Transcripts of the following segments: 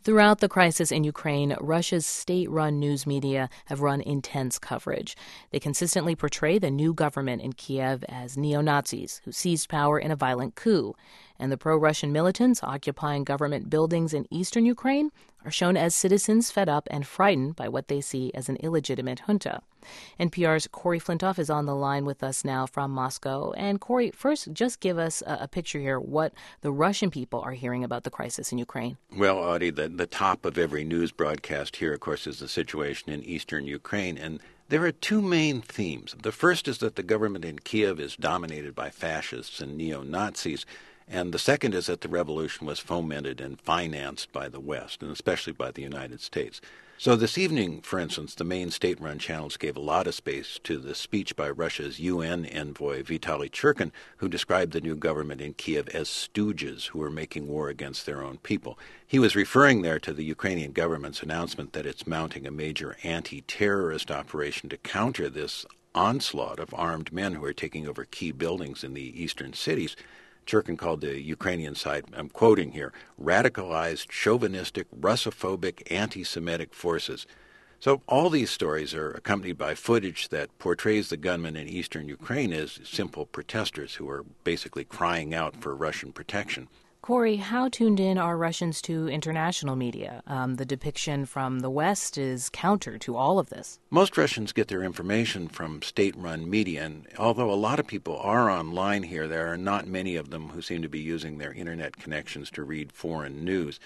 Throughout the crisis in Ukraine, Russia's state-run news media have run intense coverage. They consistently portray the new government in Kiev as neo-Nazis who seized power in a violent coup. And the pro-Russian militants occupying government buildings in eastern Ukraine are shown as citizens fed up and frightened by what they see as an illegitimate junta. NPR's Corey Flintoff is on the line with us now from Moscow. And Corey, first, just give us a picture here what the Russian people are hearing about the crisis in Ukraine. Well, Audie, the top of every news broadcast here, of course, is the situation in eastern Ukraine. And there are two main themes. The first is that the government in Kiev is dominated by fascists and neo-Nazis. And the second is that the revolution was fomented and financed by the West, and especially by the United States. So this evening, for instance, the main state-run channels gave a lot of space to the speech by Russia's UN envoy, Vitaly Churkin, who described the new government in Kiev as stooges who were making war against their own people. He was referring there to the Ukrainian government's announcement that it's mounting a major anti-terrorist operation to counter this onslaught of armed men who are taking over key buildings in the eastern cities. Churkin called the Ukrainian side, I'm quoting here, radicalized, chauvinistic, Russophobic, anti-Semitic forces. So all these stories are accompanied by footage that portrays the gunmen in eastern Ukraine as simple protesters who are basically crying out for Russian protection. Corey, how tuned in are Russians to international media? The depiction from the West is counter to all of this. Most Russians get their information from state-run media, and although a lot of people are online here, there are not many of them who seem to be using their internet connections to read foreign news.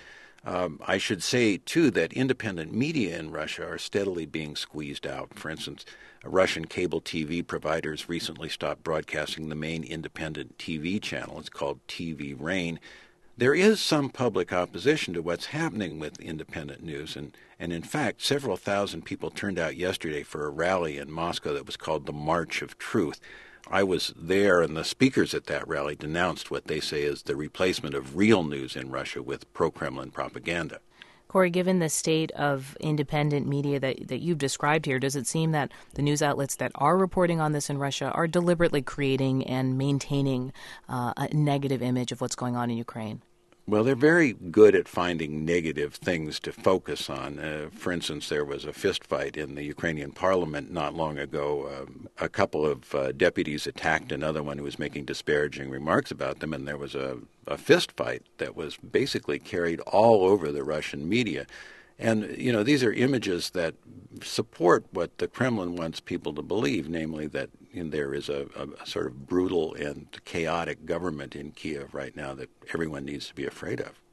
I should say, too, that independent media in Russia are steadily being squeezed out. For instance, Russian cable TV providers recently stopped broadcasting the main independent TV channel. It's called TV Rain. There is some public opposition to what's happening with independent news, and in fact, several thousand people turned out yesterday for a rally in Moscow that was called the March of Truth. I was there, and the speakers at that rally denounced what they say is the replacement of real news in Russia with pro-Kremlin propaganda. Corey, given the state of independent media that you've described here, does it seem that the news outlets that are reporting on this in Russia are deliberately creating and maintaining a negative image of what's going on in Ukraine? Well, they're very good at finding negative things to focus on. For instance, there was a fist fight in the Ukrainian parliament not long ago. A couple of deputies attacked another one who was making disparaging remarks about them, and there was a fist fight that was basically carried all over the Russian media. And, you know, these are images that support what the Kremlin wants people to believe, namely that there is a sort of brutal and chaotic government in Kiev right now that everyone needs to be afraid of.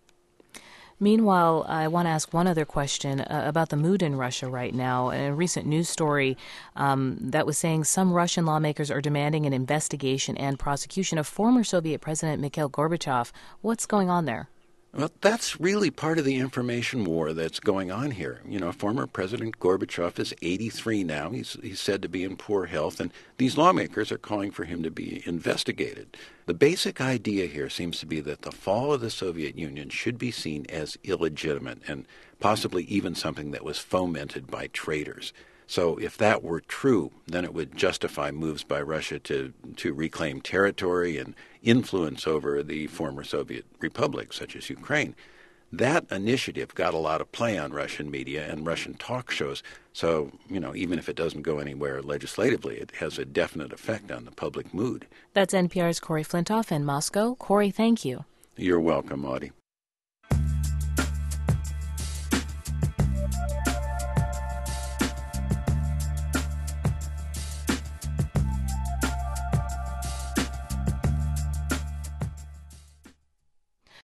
Meanwhile, I want to ask one other question about the mood in Russia right now. A recent news story that was saying some Russian lawmakers are demanding an investigation and prosecution of former Soviet President Mikhail Gorbachev. What's going on there? Well, that's really part of the information war that's going on here. You know, former President Gorbachev is 83 now. He's said to be in poor health, and these lawmakers are calling for him to be investigated. The basic idea here seems to be that the fall of the Soviet Union should be seen as illegitimate and possibly even something that was fomented by traitors. So if that were true, then it would justify moves by Russia to reclaim territory and influence over the former Soviet republics, such as Ukraine. That initiative got a lot of play on Russian media and Russian talk shows. So, you know, even if it doesn't go anywhere legislatively, it has a definite effect on the public mood. That's NPR's Corey Flintoff in Moscow. Corey, thank you. You're welcome, Audie.